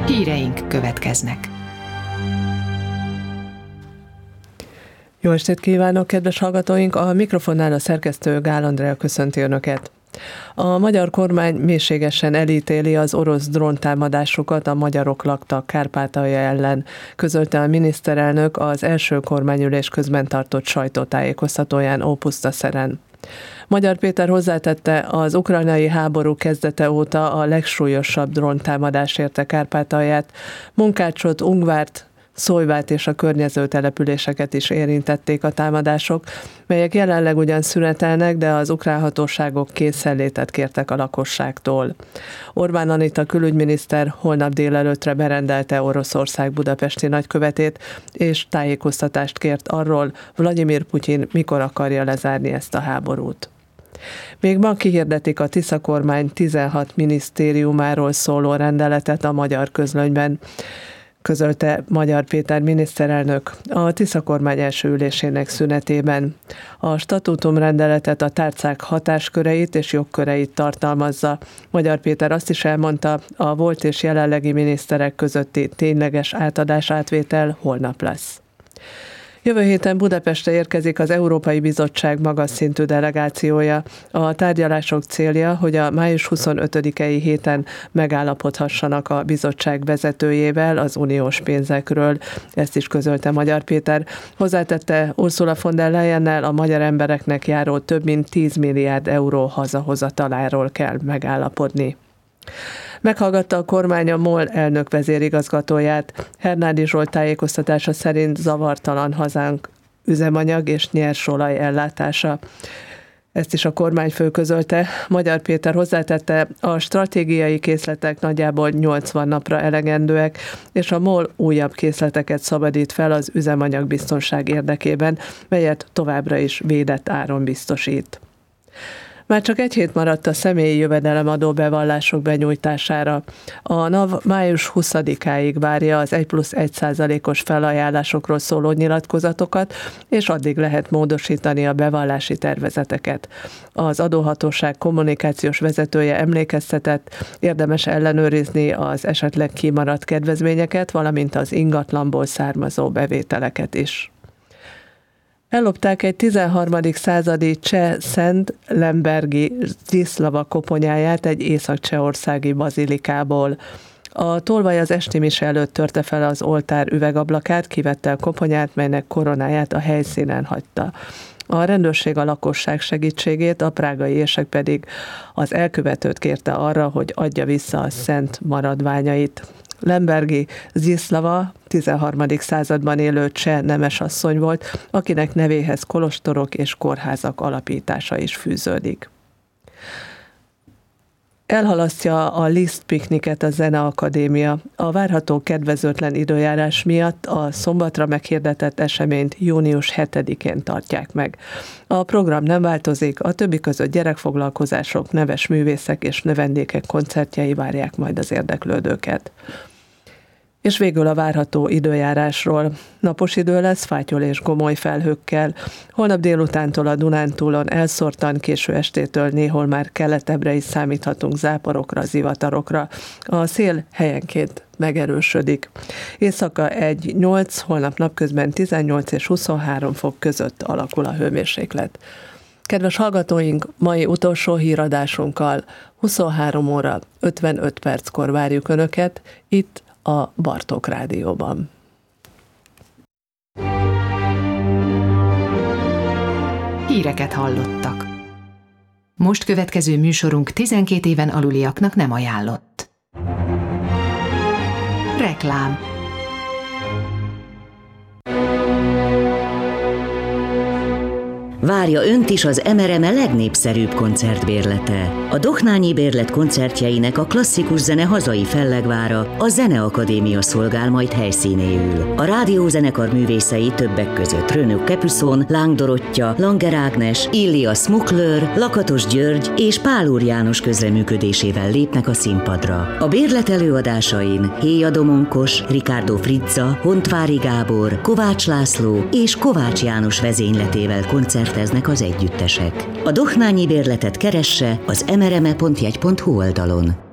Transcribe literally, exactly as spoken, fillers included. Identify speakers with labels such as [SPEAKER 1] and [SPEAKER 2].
[SPEAKER 1] Híreink következnek.
[SPEAKER 2] Jó estét kívánok, kedves hallgatóink! A mikrofonnál a szerkesztő Gál Andrea köszönti Önöket. A magyar kormány mélységesen elítéli az orosz dróntámadásokat a magyarok lakta Kárpátalja ellen, közölte a miniszterelnök az első kormányülés közben tartott sajtótájékoztatóján Ópusztaszeren. Magyar Péter hozzátette, az ukrajnai háború kezdete óta a legsúlyosabb dróntámadás érte Kárpátalját, Munkácsot, Ungvárt, Szólyvát és a környező településeket is érintették a támadások, melyek jelenleg ugyan szünetelnek, de az ukrán hatóságok készenlétet kértek a lakosságtól. Orbán Anita külügyminiszter holnap délelőttre berendelte Oroszország budapesti nagykövetét, és tájékoztatást kért arról, Vladimir Putyin mikor akarja lezárni ezt a háborút. Még ma kihirdetik a Tisza kormány tizenhat minisztériumáról szóló rendeletet a Magyar Közlönyben, közölte Magyar Péter miniszterelnök a Tisza kormány első ülésének szünetében. A statútum rendeletet a tárcák hatásköreit és jogköreit tartalmazza. Magyar Péter azt is elmondta, a volt és jelenlegi miniszterek közötti tényleges átadás-átvétel holnap lesz. Jövő héten Budapestre érkezik az Európai Bizottság magas szintű delegációja. A tárgyalások célja, hogy a május huszonötödikei héten megállapodhassanak a bizottság vezetőjével az uniós pénzekről. Ezt is közölte Magyar Péter. Hozzátette, Ursula von der Leyennel a magyar embereknek járó több mint tíz milliárd euró hazahozataláról kell megállapodni. Meghallgatta a kormány a MOL elnök vezérigazgatóját. Hernádi Zsolt tájékoztatása szerint zavartalan hazánk üzemanyag és nyersolaj ellátása. Ezt is a kormányfő közölte. Magyar Péter hozzátette, a stratégiai készletek nagyjából nyolcvan napra elegendőek, és a MOL újabb készleteket szabadít fel az üzemanyagbiztonság érdekében, melyet továbbra is védett áron biztosít. Már csak egy hét maradt a személyi jövedelemadó bevallások benyújtására. A NAV május huszadikáig várja az egy plusz egy százalékos felajánlásokról szóló nyilatkozatokat, és addig lehet módosítani a bevallási tervezeteket. Az adóhatóság kommunikációs vezetője emlékeztetett, érdemes ellenőrizni az esetleg kimaradt kedvezményeket, valamint az ingatlanból származó bevételeket is. Ellopták egy tizenharmadik századi cseh szent Lembergi Zdziszlava koponyáját egy észak-csehországi bazilikából. A tolvaj az esti mise előtt törte fel az oltár üvegablakát, kivette a koponyát, melynek koronáját a helyszínen hagyta. A rendőrség a lakosság segítségét, a prágai érsek pedig az elkövetőt kérte arra, hogy adja vissza a szent maradványait. Lembergi Zdziszlava tizenharmadik században élő cseh nemesasszony volt, akinek nevéhez kolostorok és kórházak alapítása is fűződik. Elhalasztja a Liszt pikniket a Zeneakadémia. A várható kedvezőtlen időjárás miatt a szombatra meghirdetett eseményt június hetedikén tartják meg. A program nem változik, a többi között gyerekfoglalkozások, neves művészek és növendékek koncertjei várják majd az érdeklődőket. És végül a várható időjárásról. Napos idő lesz, fátyol és gomoly felhőkkel. Holnap délutántól a Dunántúlon elszórtan, késő estétől néhol már keletebbre is számíthatunk záporokra, zivatarokra. A szél helyenként megerősödik. Éjszaka egy nyolc, holnap napközben tizennyolc és huszonhárom fok között alakul a hőmérséklet. Kedves hallgatóink, mai utolsó híradásunkkal huszonhárom óra ötvenöt perckor várjuk Önöket itt a Bartók Rádióban.
[SPEAKER 1] Híreket hallottak. Most következő műsorunk tizenkét éven aluliaknak nem ajánlott. Reklám.
[SPEAKER 3] Várja Önt is az em er em e legnépszerűbb koncertbérlete. A Dohnányi Bérlet koncertjeinek a klasszikus zene hazai fellegvára, a Zeneakadémia szolgál majd helyszínéül. A rádiózenekar művészei többek között Rönök Kepüszon, Láng Dorottya, Langer Ágnes, Illia Smukler, Lakatos György és Pál Úr János közreműködésével lépnek a színpadra. A bérlet előadásain Héja Domonkos, Ricardo Frizza, Hontvári Gábor, Kovács László és Kovács János vezényletével koncerteznek az együttesek. A Dohnányi Bérletet keresse az em er em e pont jegy pont hu oldalon.